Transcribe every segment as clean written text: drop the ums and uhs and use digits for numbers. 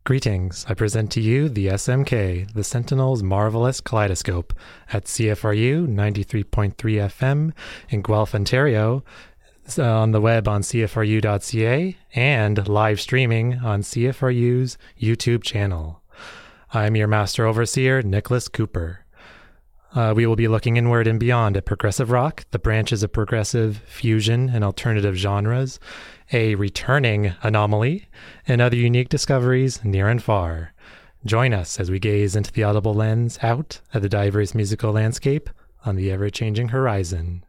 Greetings. I present to you the SMK, the Sentinel's Marvelous Kaleidoscope, at CFRU 93.3 FM in Guelph, Ontario, on the web on cfru.ca, and live streaming on CFRU's YouTube channel. I'm your Master Overseer, Nicholas Cooper. We will be looking inward and beyond at progressive rock, the branches of progressive, fusion, and alternative genres, a returning anomaly, and other unique discoveries near and far. Join us as we gaze into the audible lens out at the diverse musical landscape on the ever-changing horizon.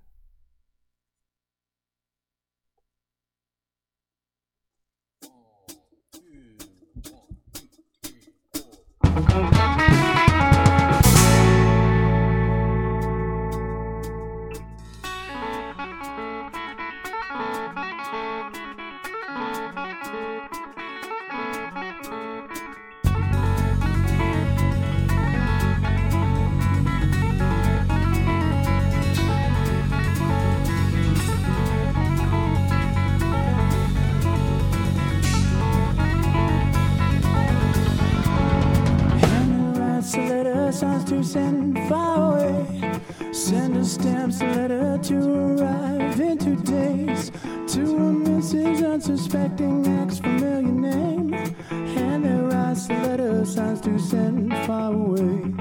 Sounds to send far away. Send a stamp, a letter to arrive in 2 days. To a message unsuspecting, ex familiar name. And there writes the letter, sounds to send far away.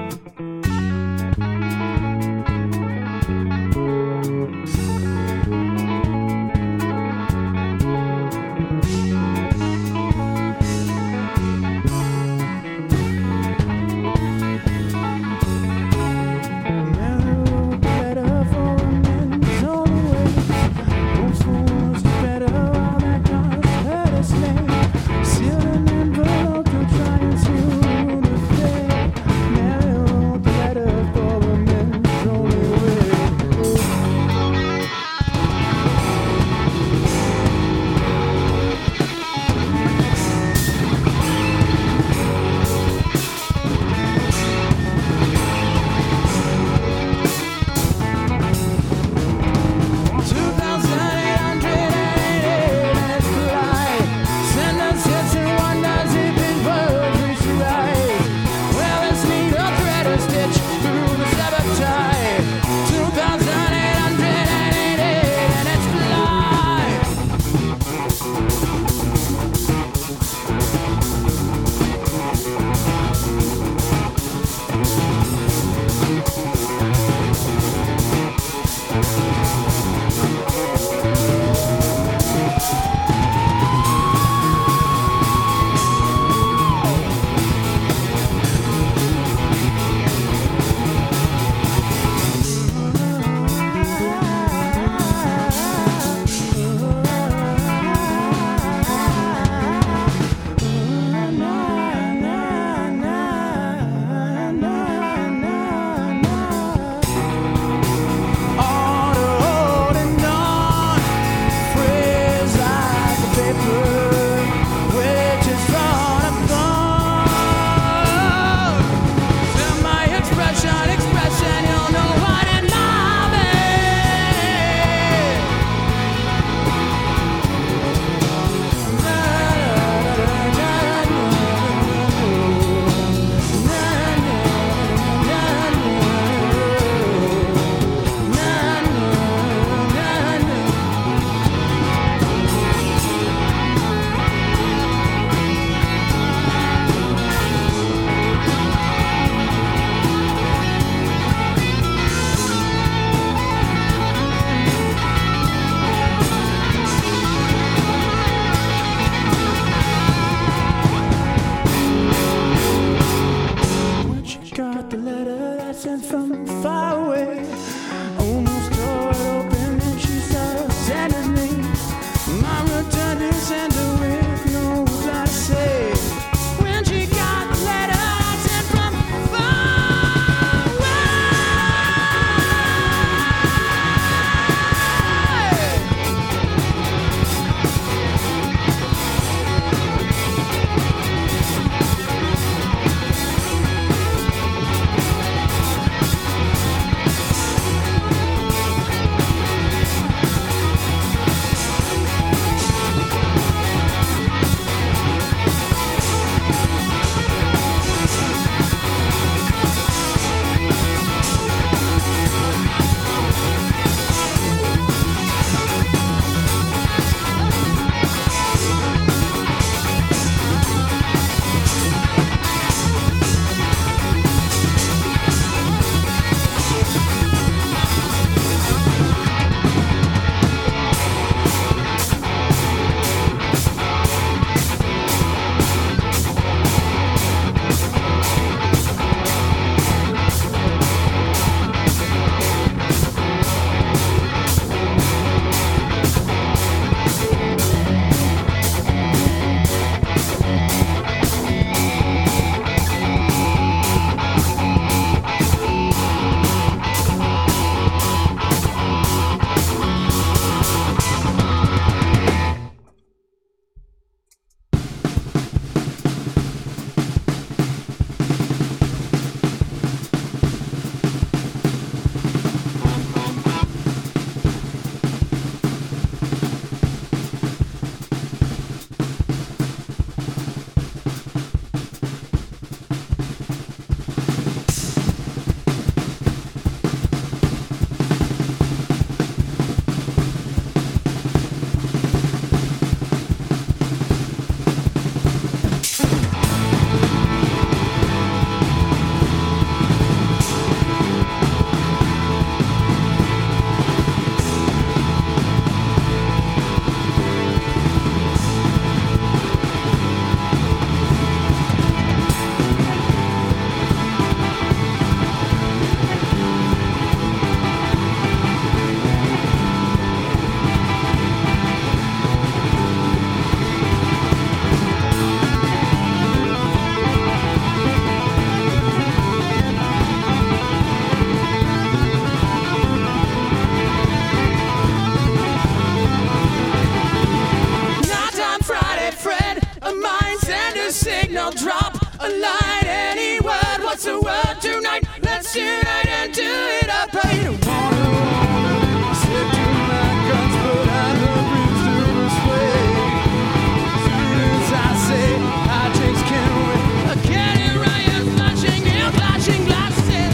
signal, drop a line, any word. What's the word tonight? Let's unite and do it up. I don't wanna slip to my guns, but I love bridge to this way. As I say, I just can't wait. I can't hear Ryan flashing and flashing glasses.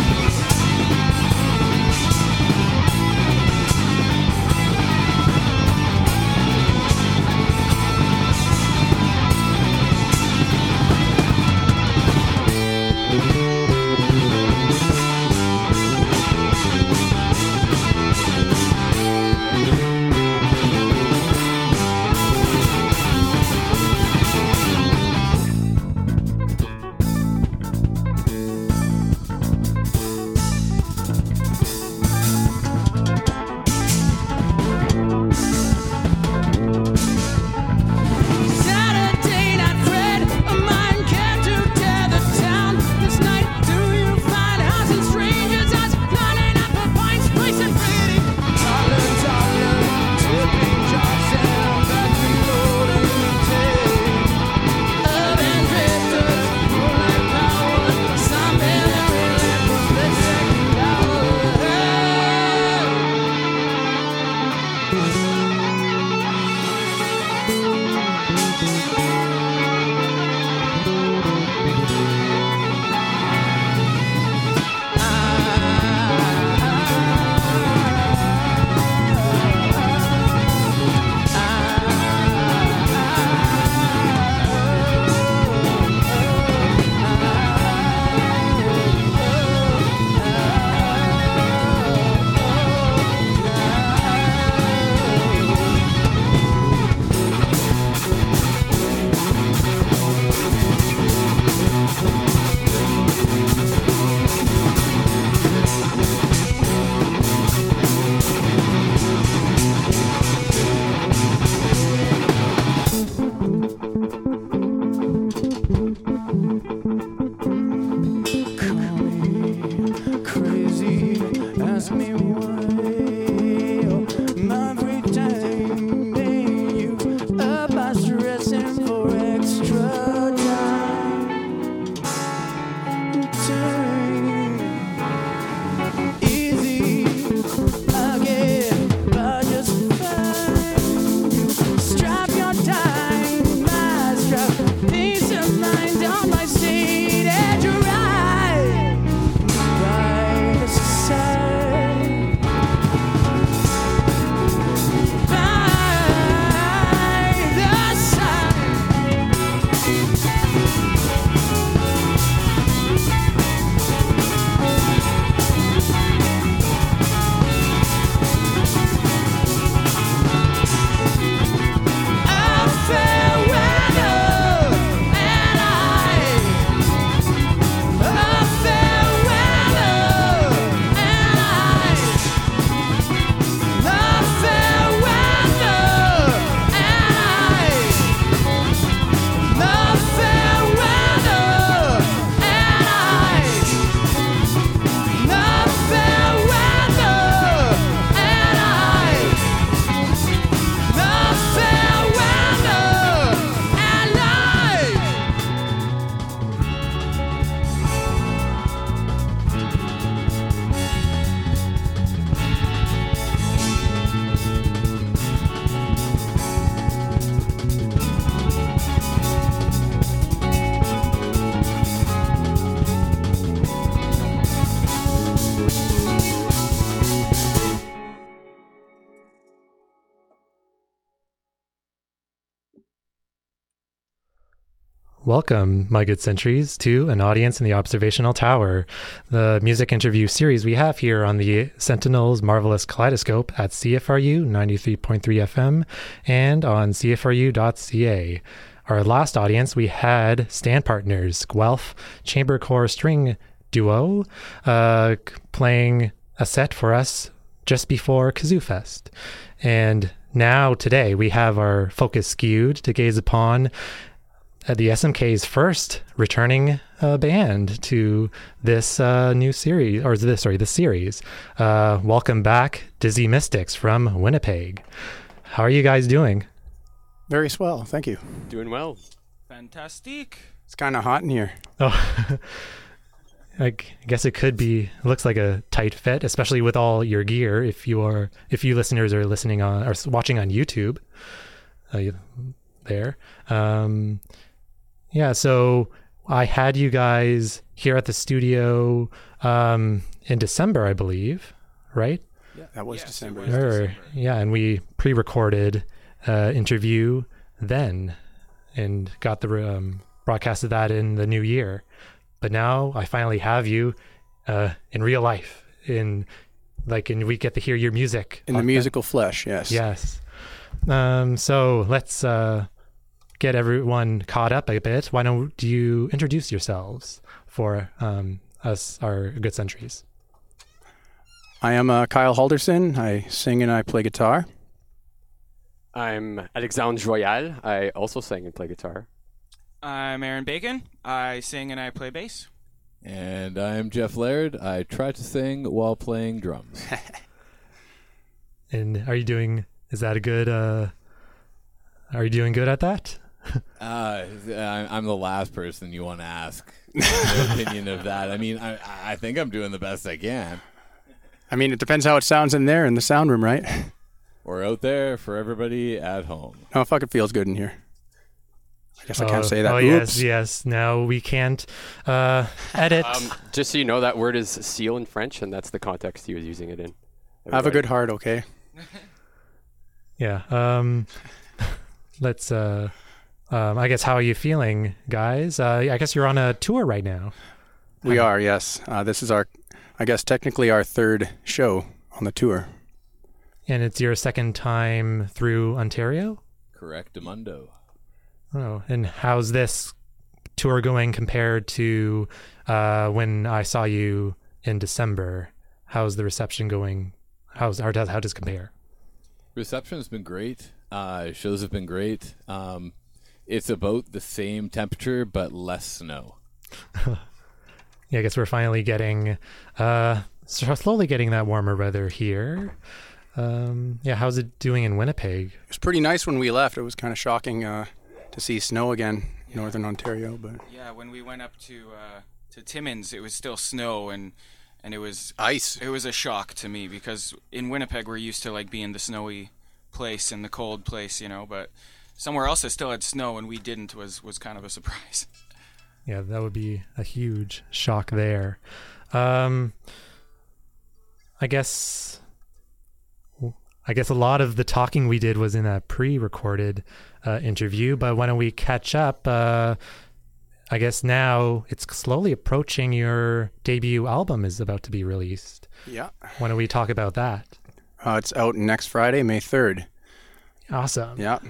Saturday night, Fred, a mind care to tear the town. This night, do you find houses, strangers' eyes, lining up for pints, place and pretty. Taller, tipping jars and back reloading the tape. Urban drifters, pulling power, some building relief for the second hour. Crazy, ask me why. Every time you about stressing for extra time. Easy, I get by just fine. You strap your time, my strap, peace of mind on my seat, edge of right side. By the side. A fair weather and a fair weather and a fair weather and a fair weather and a fair weather and the fair weather and Welcome, my good sentries, to An Audience in the Observational Tower, the music interview series we have here on the Sentinel's Marvelous Kaleidoscope at CFRU 93.3 FM and on CFRU.ca. Our last audience, we had stand partners, Guelph Chamber Corps String Duo, playing a set for us just before Kazoo Fest. And now, today, we have our focus skewed to gaze upon the SMK's first returning band to this new series, or this series. Welcome back, Dizzy Mystics from Winnipeg. How are you guys doing? Very swell, thank you. Doing well. Fantastique. It's kind of hot in here. Oh, I guess it could be. Looks like a tight fit, especially with all your gear. If you listeners are listening on or watching on YouTube, there. Yeah. So I had you guys here at the studio in December, I believe, right? Yeah, that was December. Yeah, and we pre-recorded interview then, and got the broadcasted that in the new year. But now I finally have you in real life, and we get to hear your music in the musical flesh. Yes. Yes. So let's get everyone caught up a bit. Why don't you introduce yourselves for us, our good centuries? I am Kyle Halderson. I sing and I play guitar. I'm Alexandre Joyal. I also sing and play guitar. I'm Aaron Bacon. I sing and I play bass. And I'm Jeff Laird. I try to sing while playing drums. And are you doing good at that? I'm the last person you want to ask their opinion of that. I mean, I think I'm doing the best I can. I mean, it depends how it sounds in there in the sound room, right? Or out there for everybody at home. Oh, fuck, it feels good in here. I guess I can't say that. Oh, Oops. yes. Now we can't edit. Just so you know, that word is seal in French, and that's the context he was using it in. Have a good heart, okay? Yeah. Let's. I guess, how are you feeling, guys? I guess you're on a tour right now. We are, yes. This is technically our third show on the tour. And it's your second time through Ontario? Correctamundo. Oh, and how's this tour going compared to when I saw you in December? How's the reception going? How does it compare? Reception has been great. Shows have been great. It's about the same temperature, but less snow. Yeah, I guess we're finally slowly getting that warmer weather here. Yeah, how's it doing in Winnipeg? It was pretty nice when we left. It was kind of shocking to see snow again in northern Ontario. But yeah, when we went up to Timmins, it was still snow and it was ice. It was a shock to me because in Winnipeg we're used to being the snowy place and the cold place, but somewhere else that still had snow and we didn't was kind of a surprise. Yeah, that would be a huge shock there. I guess a lot of the talking we did was in that pre-recorded interview, but why don't we catch up? I guess now it's slowly approaching your debut album is about to be released. Yeah. Why don't we talk about that? It's out next Friday, May 3rd. Awesome. Yeah.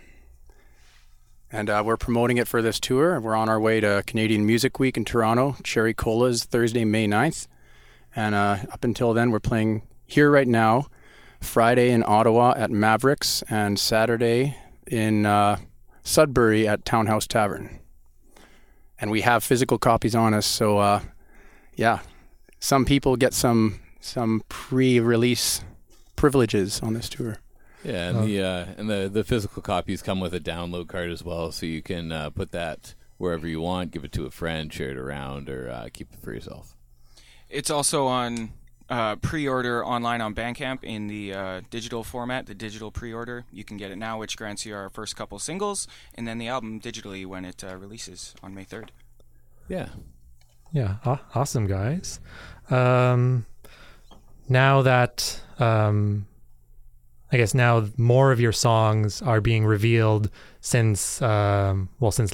And we're promoting it for this tour. We're on our way to Canadian Music Week in Toronto. Cherry Cola's Thursday, May 9th. And up until then, we're playing here right now, Friday in Ottawa at Mavericks, and Saturday in Sudbury at Townhouse Tavern. And we have physical copies on us, so yeah, some people get some pre-release privileges on this tour. Yeah, and the physical copies come with a download card as well, so you can put that wherever you want, give it to a friend, share it around, or keep it for yourself. It's also on pre-order online on Bandcamp in the digital format, the digital pre-order. You can get it now, which grants you our first couple singles, and then the album digitally when it releases on May 3rd. Yeah. Yeah, awesome, guys. Now that... I guess now more of your songs are being revealed since the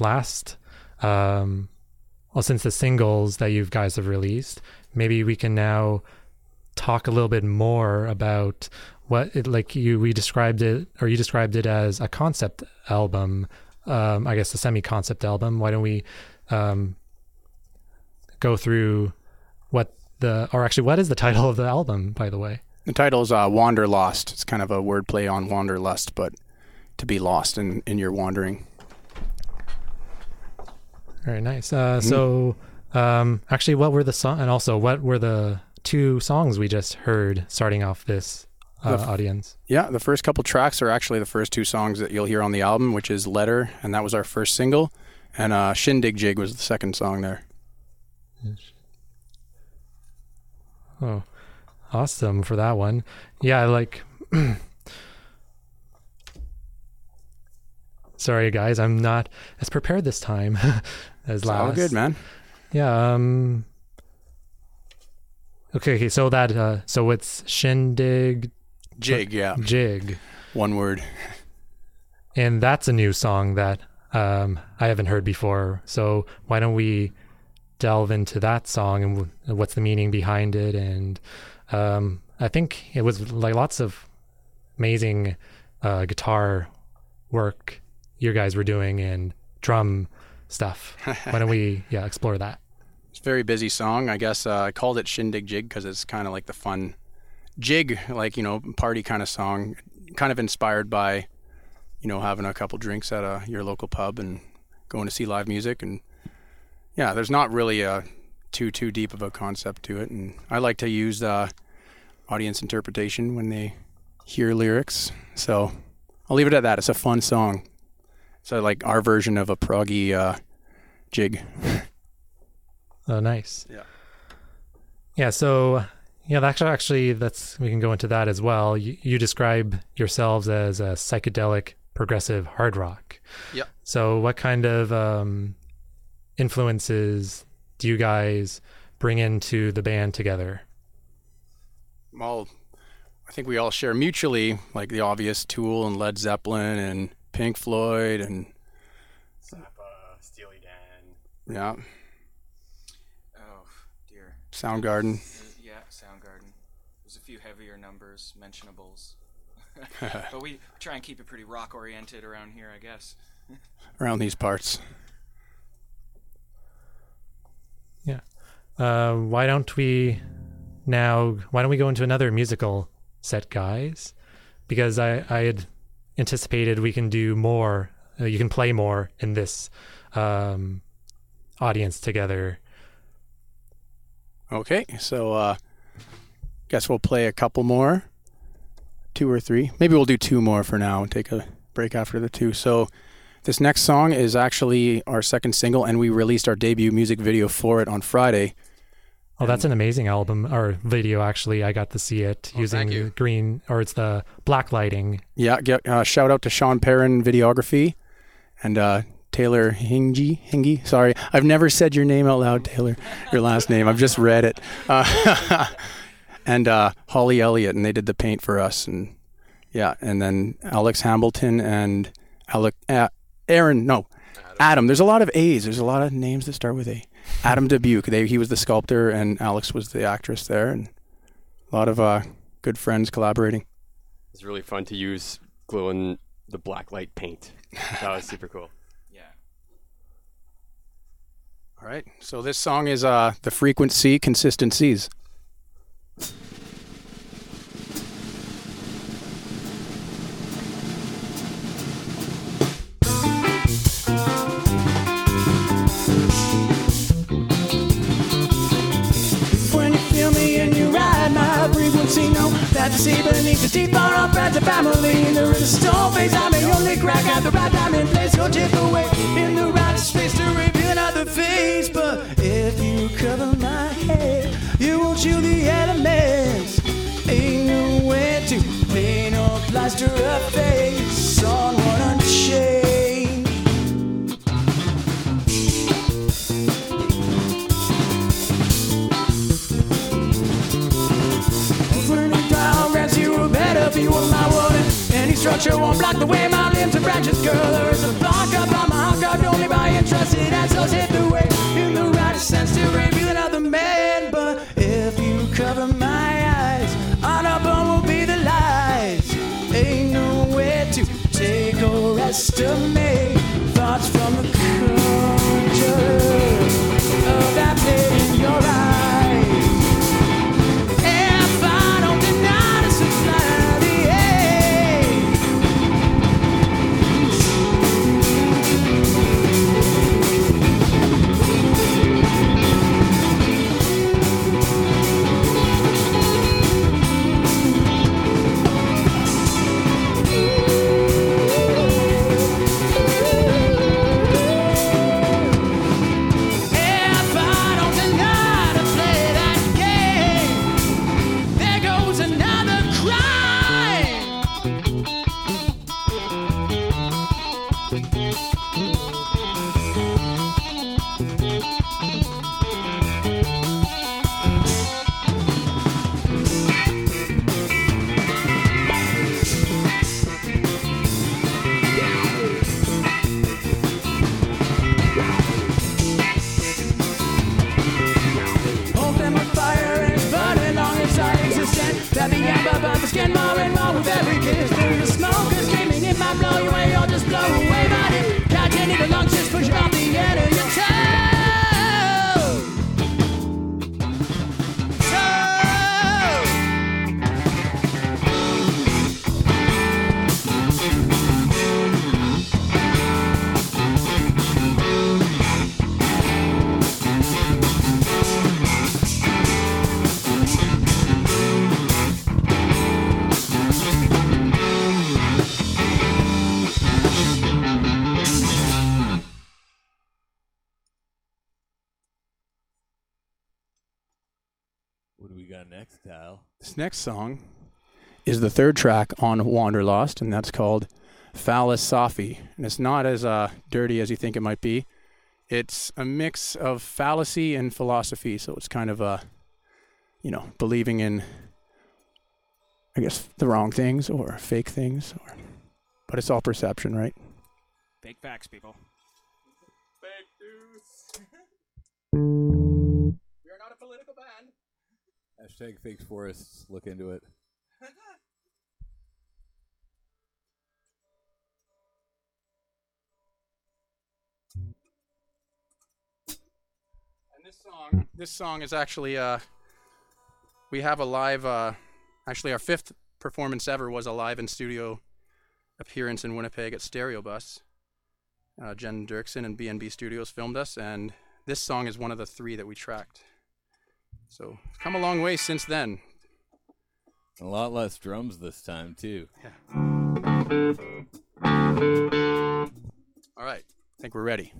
singles that you guys have released. Maybe we can now talk a little bit more about what you described it as a concept album. I guess a semi-concept album. Why don't we go through what is the title of the album, by the way? The title is Wanderlust. It's kind of a wordplay on wanderlust, but to be lost in your wandering. Very nice. So, actually, what were the and also what were the two songs we just heard starting off this audience? Yeah, the first couple tracks are actually the first two songs that you'll hear on the album, which is Letter, and that was our first single, And Shindig Jig was the second song there. Oh, awesome for that one. Yeah, like... Sorry, guys, I'm not as prepared this time as last. All good, man. Yeah. Okay. So that. So it's Shindig Jig, yeah. Jig. One word. And that's a new song that I haven't heard before. So why don't we delve into that song and what's the meaning behind it? And I think it was like lots of amazing guitar work you guys were doing and drum stuff. Why don't we explore that? It's a very busy song. I guess I called it Shindig Jig because it's kind of like the fun jig, like, party kind of song, kind of inspired by, having a couple drinks at your local pub and going to see live music. And yeah, there's not really too deep of a concept to it. And I like to use audience interpretation when they hear lyrics. So I'll leave it at that. It's a fun song. So like our version of a proggy jig. Oh, nice. Yeah. Yeah. So actually, we can go into that as well. You describe yourselves as a psychedelic progressive hard rock. Yep. So what kind of influences do you guys bring into the band together? Well, I think we all share mutually, like the obvious Tool and Led Zeppelin and Pink Floyd and Zappa, Steely Dan. Yeah. Oh, dear. Soundgarden. Yeah, Soundgarden. There's a few heavier numbers, mentionables. But we try and keep it pretty rock-oriented around here, I guess. Around these parts. Yeah. Why don't we go into another musical set, guys? Because I had anticipated we can do more. You can play more in this audience together. Okay, so guess we'll play a couple more. 2 or 3. Maybe we'll do 2 more for now and take a break after the 2. So this next song is actually our second single, and we released our debut music video for it on Friday. Oh, that's an amazing album or video. Actually, I got to see it using the green, or it's the black lighting. Yeah, shout out to Sean Perrin Videography and Taylor Hingy. Sorry, I've never said your name out loud, Taylor. Your last name. I've just read it. And Holly Elliott, and they did the paint for us. And yeah, and then Alex Hambleton and Adam. There's a lot of A's. There's a lot of names that start with A. Adam Dubuque. He was the sculptor, and Alex was the actress there, and a lot of good friends collaborating. It's really fun to use glow in the black light paint. That was super cool. Yeah. All right. So this song is The Frequency Consistencies. Know that you see beneath the deep bar of friends and family. And there is a stone face, I'm the only crack at the right time and place. You'll chip away in the right space to reveal another face. But if you cover my head, you won't chew the elements. Ain't no way to paint or plaster a face on one unchained. Be what my woman. Any structure won't block the way my limbs and branches curl. There is a block up on my heart guard only by entrusted assholes hit the way in the right sense to reveal another man. But if you cover my eyes, on a bone will be the lies. Ain't no way to take or estimate thoughts from the conjure of that play in your eyes. If I don't deny the supply. got next, Kyle? This next song is the third track on Wanderlost, and that's called Phallosophy. And it's not as dirty as you think it might be. It's a mix of fallacy and philosophy, so it's kind of believing in, I guess, the wrong things or fake things, but it's all perception, right? Fake facts, people. Fake news. We are not a political band. Hashtag Fakes Forests. Look into it. And this song is actually, we have a live, actually our 5th performance ever was a live in studio appearance in Winnipeg at Stereo Bus. Jen Dirksen and B&B Studios filmed us, and this song is one of the 3 that we tracked. So it's come a long way since then. A lot less drums this time, too. Yeah. All right, I think we're ready.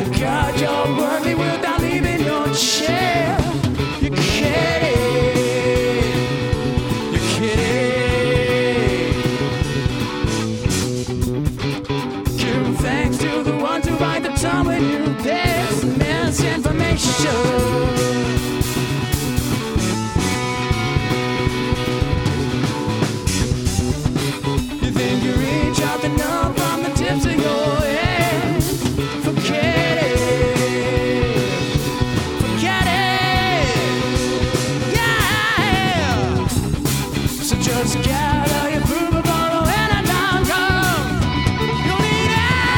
You're worthy without leaving your chair. You can't. There's misinformation. You think you reach out enough from the tips of your head? Forget it. Forget it. Yeah. So just gather your proof bottle when the time comes. You'll need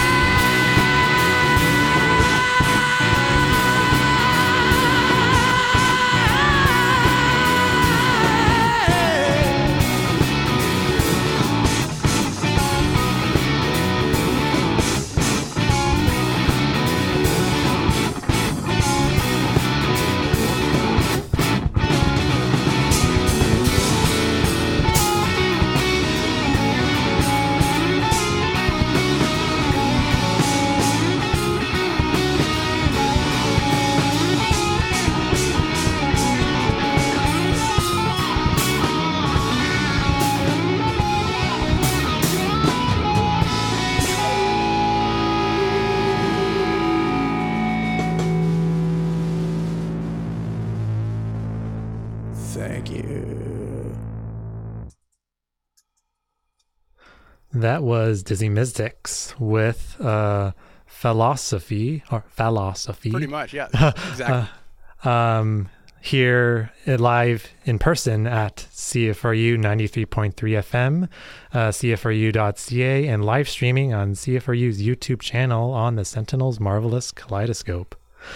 Thank you. That was Dizzy Mystics with Philosophy. Pretty much, yeah. Exactly. Here live in person at CFRU 93.3 FM, CFRU.ca, and live streaming on CFRU's YouTube channel on the Sentinel's Marvelous Kaleidoscope.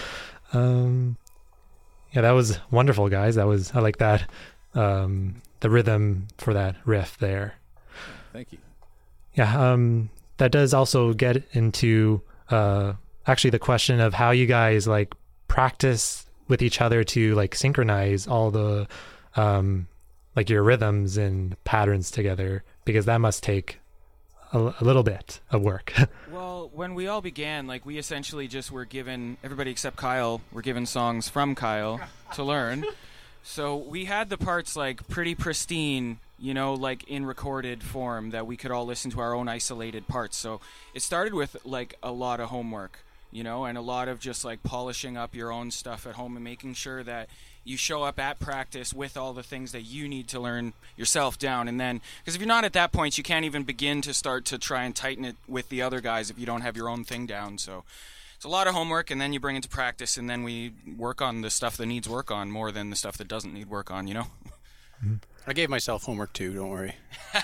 Yeah, that was wonderful, guys. I like that, the rhythm for that riff there. Thank you. Yeah, that does also get into actually the question of how you guys like practice with each other to like synchronize all the like your rhythms and patterns together, because that must take a little bit of work. Well, when we all began, like, we essentially just were given, everybody except Kyle, were given songs from Kyle to learn. So we had the parts, like, pretty pristine, you know, like, in recorded form that we could all listen to our own isolated parts. So it started with, like, a lot of homework, you know, and a lot of just, like, polishing up your own stuff at home and making sure that you show up at practice with all the things that you need to learn yourself down. And then, because if you're not at that point, you can't even begin to start to try and tighten it with the other guys if you don't have your own thing down. So it's a lot of homework, and then you bring it to practice, and then we work on the stuff that needs work on more than the stuff that doesn't need work on, you know? I gave myself homework too, don't worry.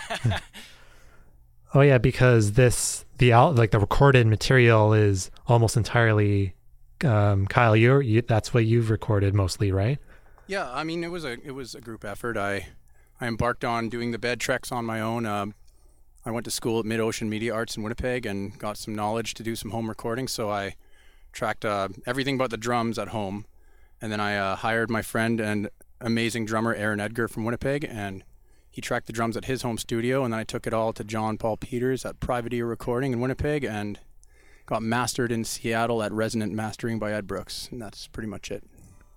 Oh yeah, because the recorded material is almost entirely Kyle. That's what you've recorded mostly, right? Yeah, I mean, it was a group effort. I embarked on doing the bed treks on my own. I went to school at Mid-Ocean Media Arts in Winnipeg and got some knowledge to do some home recording. So I tracked everything but the drums at home, and then I hired my friend and amazing drummer Aaron Edgar from Winnipeg, and he tracked the drums at his home studio. And then I took it all to John Paul Peters at Private Ear Recording in Winnipeg and got mastered in Seattle at Resonant Mastering by Ed Brooks, and that's pretty much it.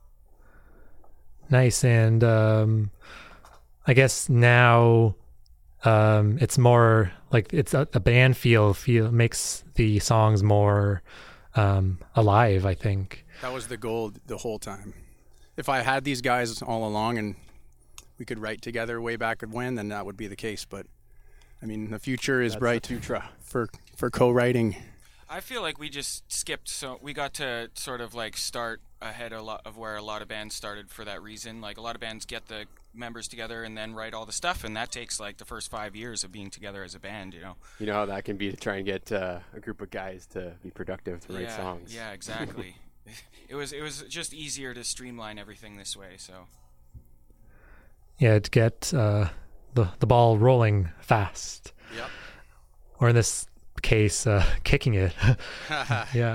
Nice. And I guess now it's more like it's a band feel makes the songs more alive, I think. That was the goal the whole time. If I had these guys all along and we could write together way back when, then that would be the case. But I mean, the future is bright for co-writing. I feel like we just skipped, so we got to sort of like start ahead a lot of where a lot of bands started for that reason. Like, a lot of bands get the members together and then write all the stuff, and that takes like the first 5 years of being together as a band, you know. You know how that can be to try and get a group of guys to be productive to write songs. Yeah, exactly. It was just easier to streamline everything this way. So yeah, to get the ball rolling fast. Yep. Or in this case, kicking it. Yeah.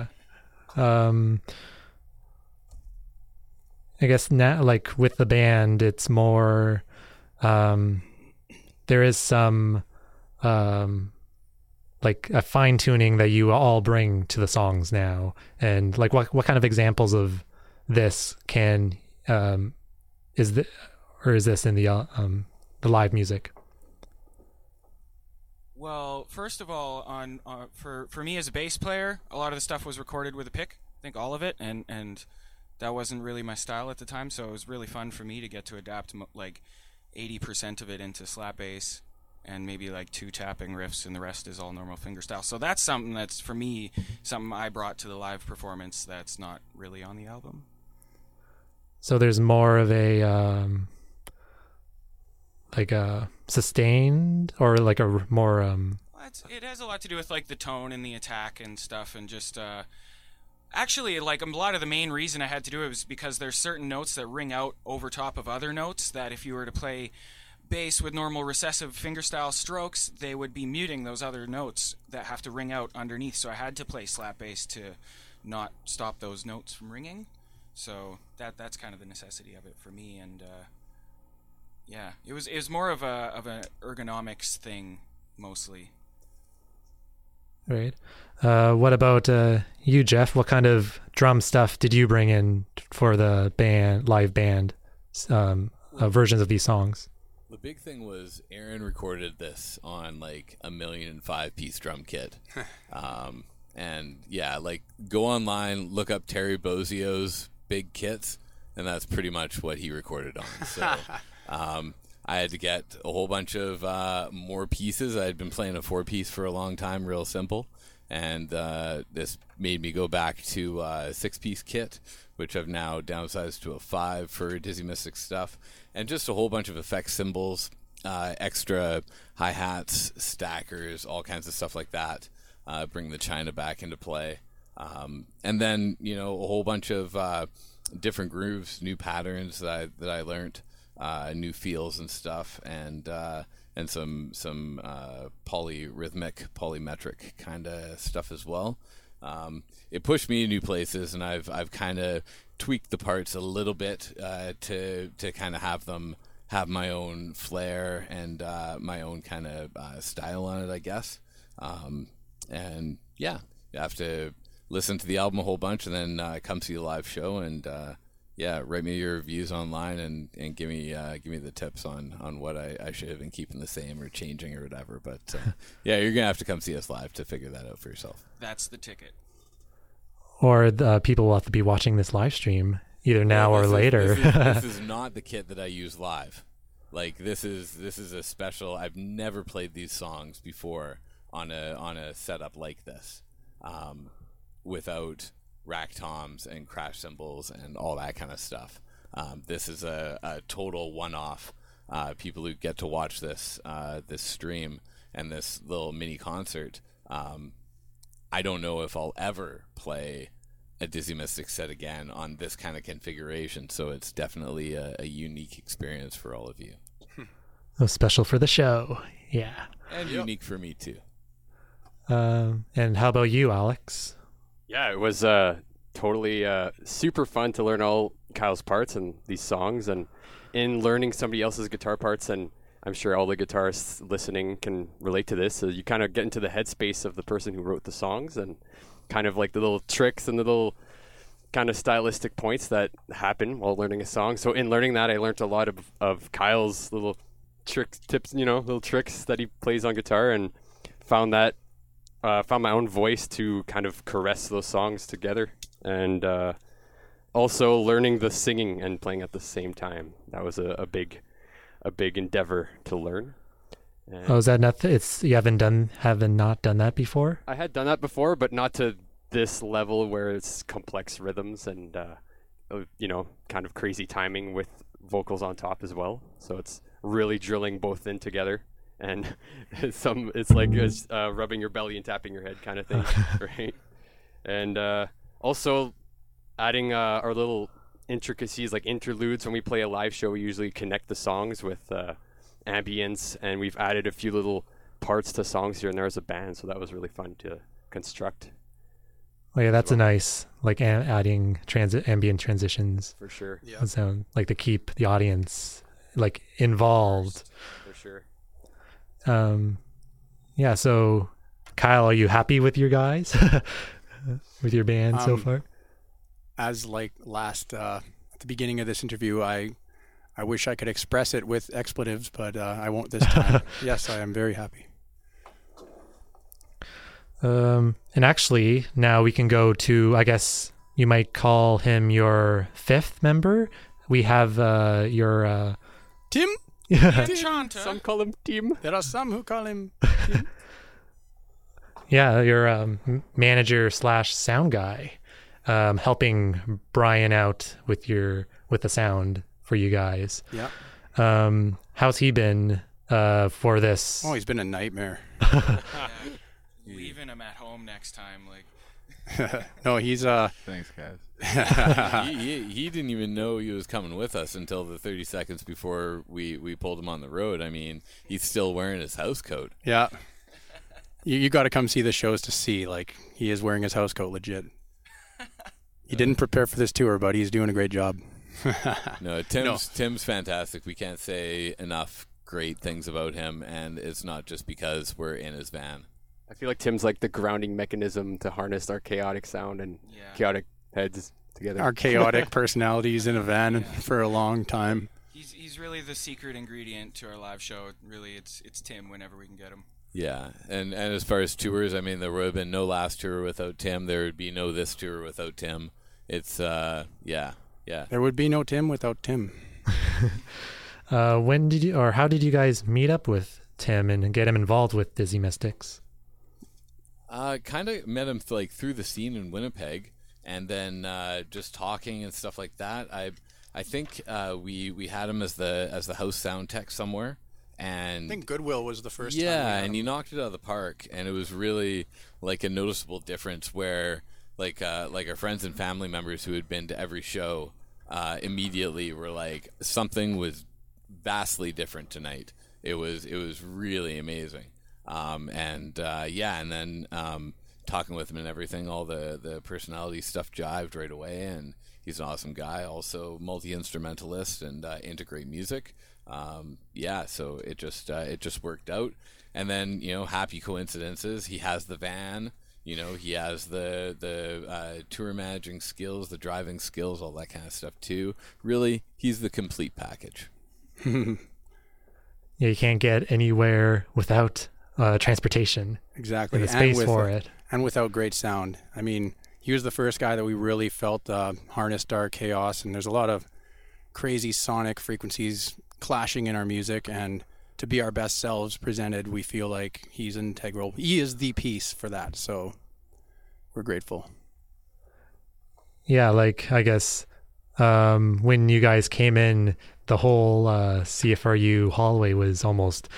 I guess now, like with the band, it's more there is some like a fine tuning that you all bring to the songs now. And like what kind of examples of this is this in the live music? Well, first of all, for me as a bass player, a lot of the stuff was recorded with a pick. think all of it, and that wasn't really my style at the time, so it was really fun for me to get to adapt like 80% of it into slap bass and maybe like 2 tapping riffs, and the rest is all normal fingerstyle. So that's something that's, for me, something I brought to the live performance that's not really on the album. So there's more of a like a sustained, or like a more it has a lot to do with like the tone and the attack and stuff, and just actually, like, a lot of the main reason I had to do it was because there's certain notes that ring out over top of other notes that if you were to play bass with normal recessive fingerstyle strokes, they would be muting those other notes that have to ring out underneath. So I had to play slap bass to not stop those notes from ringing. So that's kind of the necessity of it for me. And yeah, it was more of an ergonomics thing mostly. right. What about you, Jeff? What kind of drum stuff did you bring in for the live band versions of these songs? The big thing was Aaron recorded this on like a 1,005-piece drum kit. And yeah, like, go online, look up Terry Bozzio's big kits, and that's pretty much what he recorded on. So I had to get a whole bunch of more pieces. I had been playing a 4-piece for a long time, real simple. And this made me go back to a 6-piece kit, which I've now downsized to a 5 for Dizzy Mystic stuff. And just a whole bunch of effects cymbals, extra hi-hats, stackers, all kinds of stuff like that. Bring the China back into play. And then, a whole bunch of different grooves, new patterns that I learned, new feels and stuff, and some polyrhythmic, polymetric kind of stuff as well. It pushed me to new places, and I've kind of tweaked the parts a little bit to kind of have them have my own flair and my own kind of style on it, I guess. And yeah, you have to listen to the album a whole bunch, and then come see the live show, and yeah, write me your reviews online and give me the tips on what I should have been keeping the same or changing or whatever. But yeah, you're gonna have to come see us live to figure that out for yourself. That's the ticket. Or people will have to be watching this live stream either now or later. This is not the kit that I use live. Like, this is a special. I've never played these songs before on a setup like this, without rack toms and crash cymbals and all that kind of stuff. This is a total one-off. People who get to watch this stream and this little mini concert, I don't know if I'll ever play a Dizzy Mystic set again on this kind of configuration, so it's definitely a unique experience for all of you. Special for the show, yeah. And unique for me, too. And how about you, Alex? Yeah, it was totally super fun to learn all Kyle's parts and these songs, and in learning somebody else's guitar parts, and I'm sure all the guitarists listening can relate to this, so you kind of get into the headspace of the person who wrote the songs, and kind of like the little tricks and the little kind of stylistic points that happen while learning a song. So in learning that, I learned a lot of Kyle's little tips, little tricks that he plays on guitar, and found my own voice to kind of caress those songs together, and also learning the singing and playing at the same time. That was a big endeavor to learn. And is that not? You haven't not done that before? I had done that before, but not to this level where it's complex rhythms and kind of crazy timing with vocals on top as well. So it's really drilling both in together. And it's like rubbing your belly and tapping your head kind of thing, right? And also adding our little intricacies like interludes. When we play a live show, we usually connect the songs with ambience, and we've added a few little parts to songs here and there as a band, so that was really fun to construct. Oh yeah, that's a nice, like, adding ambient transitions. For sure. Yeah. Sound like to keep the audience like involved. For sure. Yeah, so Kyle, are you happy with your guys? With your band so far? As like at the beginning of this interview, I wish I could express it with expletives, but I won't this time. Yes, I am very happy. And actually, now we can go to, I guess, you might call him your fifth member. We have your Tim? Chanta. Some call him Tim. There are some who call him. yeah, your manager slash sound guy, helping Brian out with the sound for you guys. Yeah. How's he been for this? Oh, he's been a nightmare. Leaving him at home next time, like. No, he's Thanks, guys. he didn't even know he was coming with us until the 30 seconds before we pulled him on the road. I mean, he's still wearing his house coat. Yeah. You got to come see the shows to see. Like, he is wearing his house coat legit. He didn't prepare for this tour, but he's doing a great job. No, Tim's fantastic. We can't say enough great things about him, and it's not just because we're in his van. I feel like Tim's like the grounding mechanism to harness our chaotic sound and chaotic heads together. Our chaotic personalities in a van for a long time. He's really the secret ingredient to our live show. Really, it's Tim whenever we can get him. Yeah, and as far as tours, I mean, there would have been no last tour without Tim. There would be no this tour without Tim. It's yeah. There would be no Tim without Tim. When did you, or how did you guys meet up with Tim and get him involved with Dizzy Mystics? Kind of met him like through the scene in Winnipeg, and then just talking and stuff like that. I think we had him as the house sound tech somewhere, and I think Goodwill was the first. Yeah, time and he knocked it out of the park, and it was really like a noticeable difference where like our friends and family members who had been to every show immediately were like, something was vastly different tonight. It was really amazing. And then talking with him and everything, all the personality stuff jived right away, and he's an awesome guy, also multi-instrumentalist and into great music. So it just worked out. And then, happy coincidences, he has the van, he has the tour managing skills, the driving skills, all that kind of stuff too. Really, he's the complete package. Yeah, you can't get anywhere without transportation. Exactly. And the space for it. And without great sound. I mean, he was the first guy that we really felt harnessed our chaos, and there's a lot of crazy sonic frequencies clashing in our music, and to be our best selves presented, we feel like he's integral. He is the piece for that, so we're grateful. Yeah, like, I guess when you guys came in, the whole CFRU hallway was almost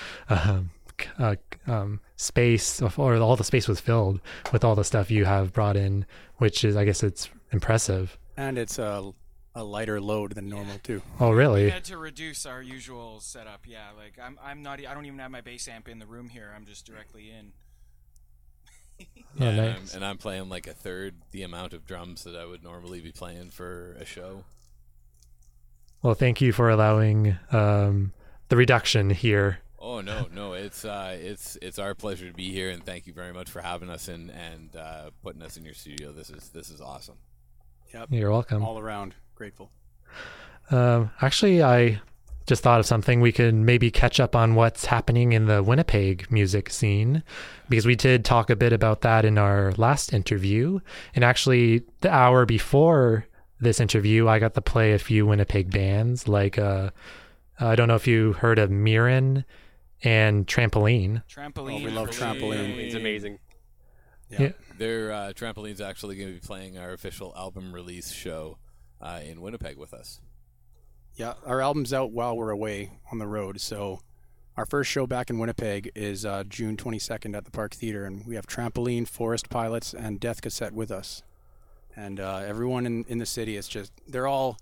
space, or all the space was filled with all the stuff you have brought in, which is, I guess, it's impressive. And it's a lighter load than normal too. Oh, really? We had to reduce our usual setup. Yeah, like I don't even have my bass amp in the room here. I'm just directly in. Oh, nice. And I'm playing like a third the amount of drums that I would normally be playing for a show. Well, thank you for allowing the reduction here. Oh no, it's our pleasure to be here, and thank you very much for having us and putting us in your studio. This is awesome. Yep. You're welcome. All around grateful. Actually, I just thought of something. We could maybe catch up on what's happening in the Winnipeg music scene, because we did talk a bit about that in our last interview. And actually, the hour before this interview, I got to play a few Winnipeg bands, like I don't know if you heard of Mirren and Trampoline. Trampoline. Oh, we love Trampoline. It's amazing. Yeah. Their Trampoline's actually going to be playing our official album release show in Winnipeg with us. Yeah, our album's out while we're away on the road, so our first show back in Winnipeg is June 22nd at the Park Theatre, and we have Trampoline, Forest Pilots, and Death Cassette with us. And everyone in the city, it's just, they're all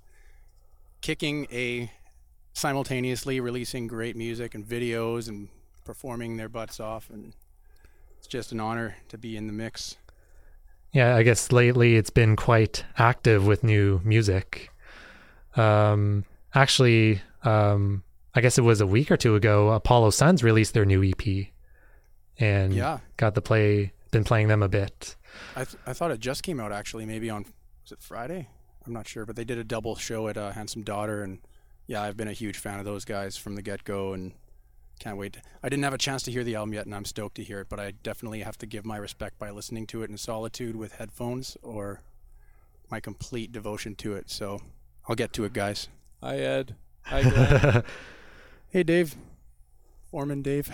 simultaneously releasing great music and videos and performing their butts off, and it's just an honor to be in the mix. Yeah, I guess lately it's been quite active with new music. Actually, I guess it was a week or two ago, Apollo Suns released their new EP, and been playing them a bit. I thought it just came out, actually, maybe on, was it Friday? I'm not sure, but they did a double show at Handsome Daughter, and yeah, I've been a huge fan of those guys from the get-go, and can't wait. I didn't have a chance to hear the album yet, and I'm stoked to hear it, but I definitely have to give my respect by listening to it in solitude with headphones or my complete devotion to it. So I'll get to it, guys. Hi, Ed. Hi, Glenn. Hey, Dave. Foreman Dave.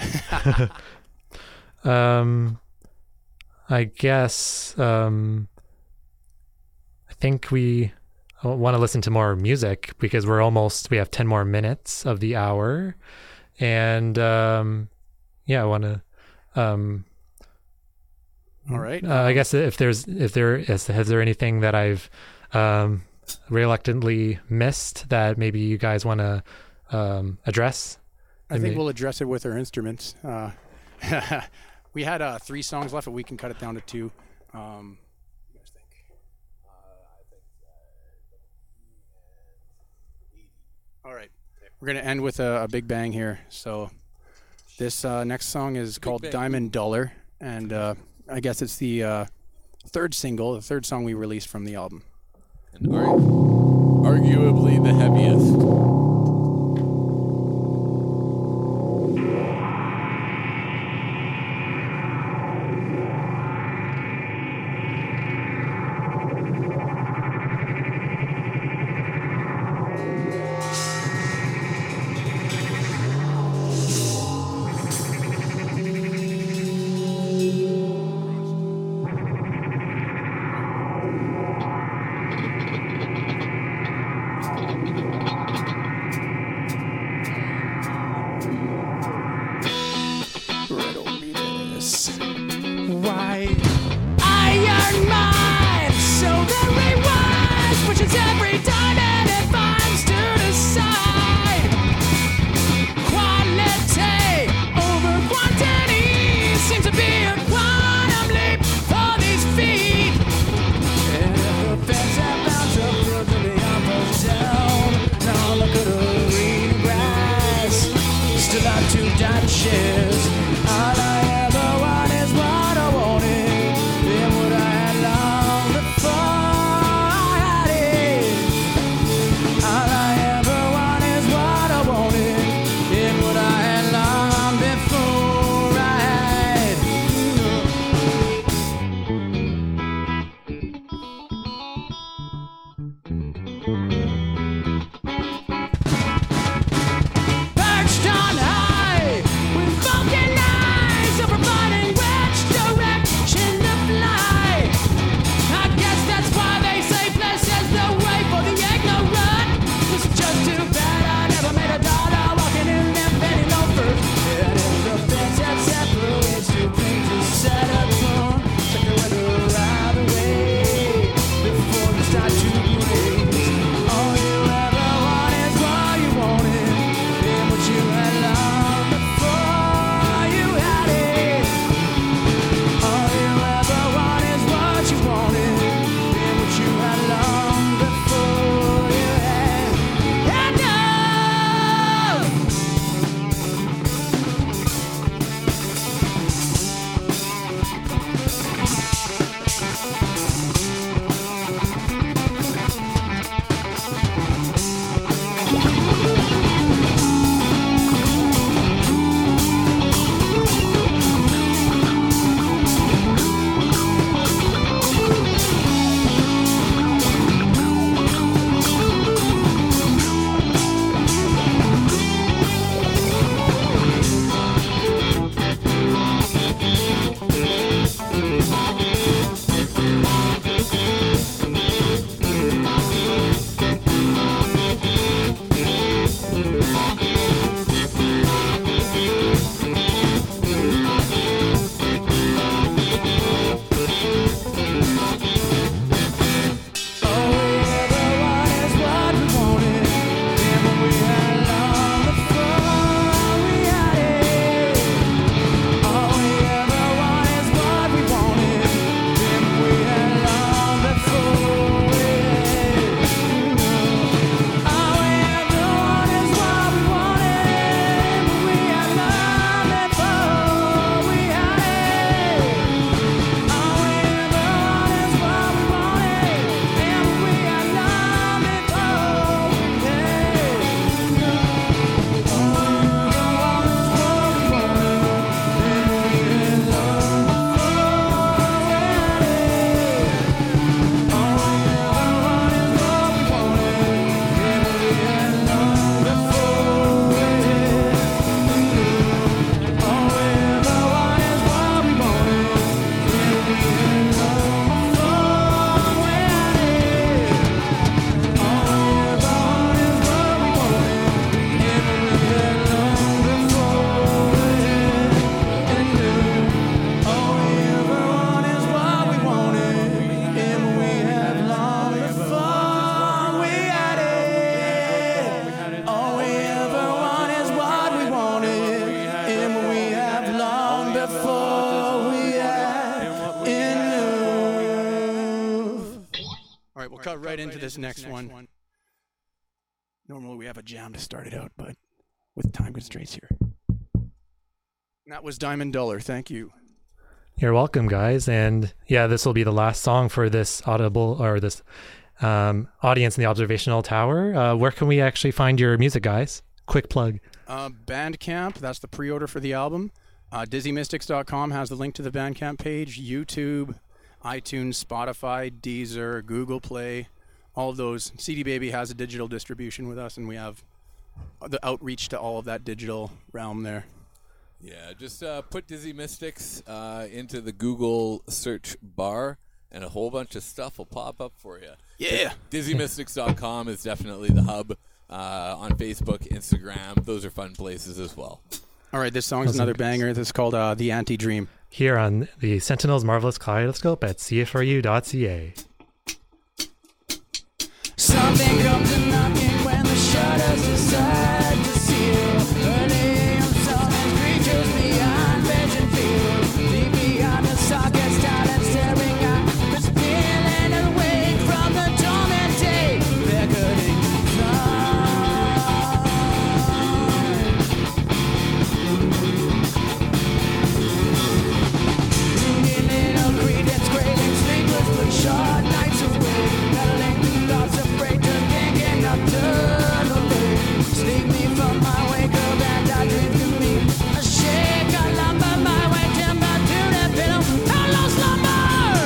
I guess I think we want to listen to more music because we have 10 more minutes of the hour. And yeah, I want to All right. I guess has there anything that I've reluctantly missed that maybe you guys want to address? I think we'll address it with our instruments. We had 3 songs left, but we can cut it down to 2. What do you guys think? All right. We're going to end with a big bang here. So this next song is called Diamond Dollar, and I guess it's the third song we released from the album. And arguably the heaviest. Start to break. right into this next one. Normally we have a jam to start it out, but with time constraints here. And that was Diamond Dollar. Thank you. You're welcome, guys. And yeah, this will be the last song for this audible or this audience in the observational tower. Where can we actually find your music, guys? Quick plug. Bandcamp, that's the pre-order for the album. DizzyMystics.com has the link to the Bandcamp page. YouTube, iTunes, Spotify, Deezer, Google Play, all of those. CD Baby has a digital distribution with us, and we have the outreach to all of that digital realm there. Yeah, just put Dizzy Mystics into the Google search bar, and a whole bunch of stuff will pop up for you. Yeah. DizzyMystics.com is definitely the hub. On Facebook, Instagram, those are fun places as well. All right, this song is another banger. This is called The Anti-Dream. Here on the Sentinel's Marvelous Kaleidoscope at CFRU.ca. Something comes a knocking when the shutters decide to seal. Early summons creatures beyond vision field. Deep beyond the sockets, talent staring at the stealing away from the dormant day. Beckoning short nights away, battling thoughts afraid to think enough turn away. Sleep me from my wake up and I dream to me. I shake, I lumber my way timber to the pillow. Hello, slumber!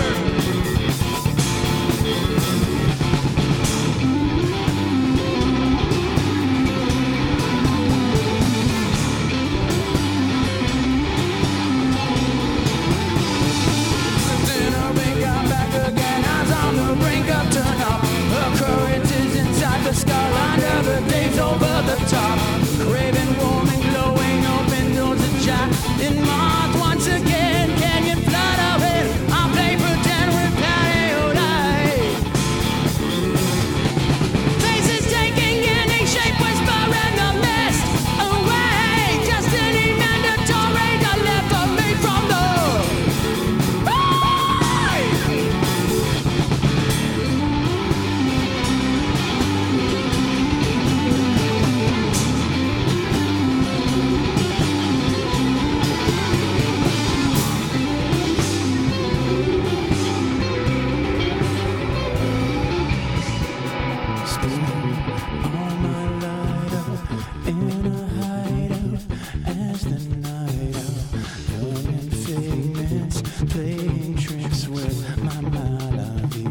Then I wake up back again. On the brink of turn up, occurrences inside the skull, under the days over the top. Craving, warm and glowing, open doors ajar. In moth once again, canyon flood away. I play pretend with patio light. Faces taking any shape, whisper in the mist. Away, destiny mandatory, the left of me from the. Playing tricks with my mind of you.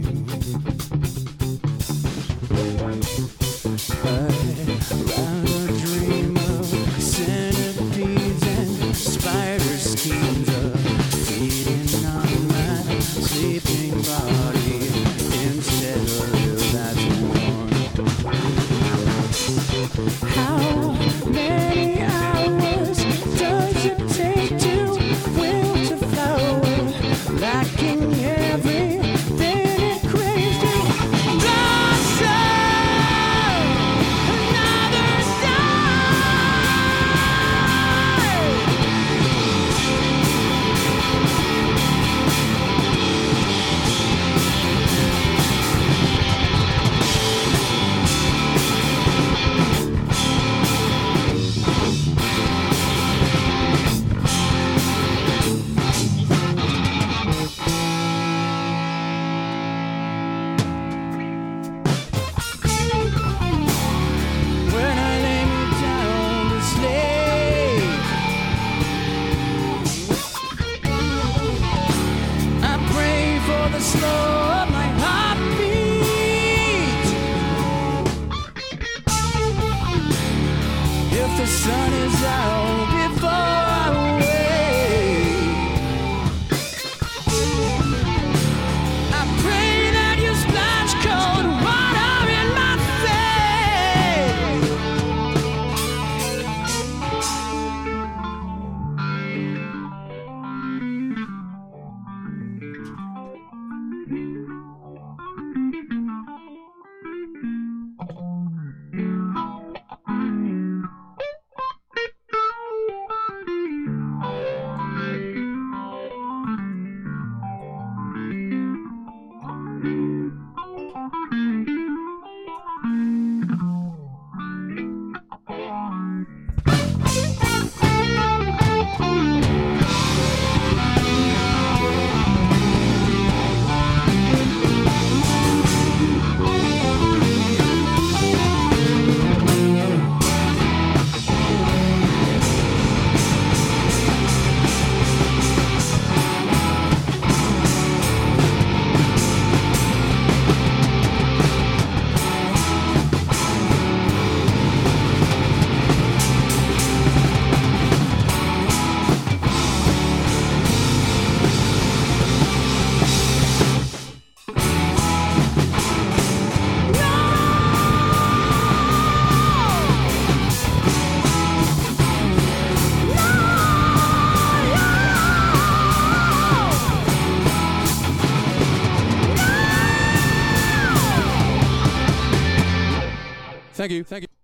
Rather dream of centipedes and spider schemes of feeding on my sleeping body instead of you. That's one. How many hours does it take to wilt a flower, lacking everything it craves to blossom another day? When I lay me down to sleep, I pray for the slow of my heartbeat. If the sun is out before I wake, I pray that you splash cold water in my face. Thank you.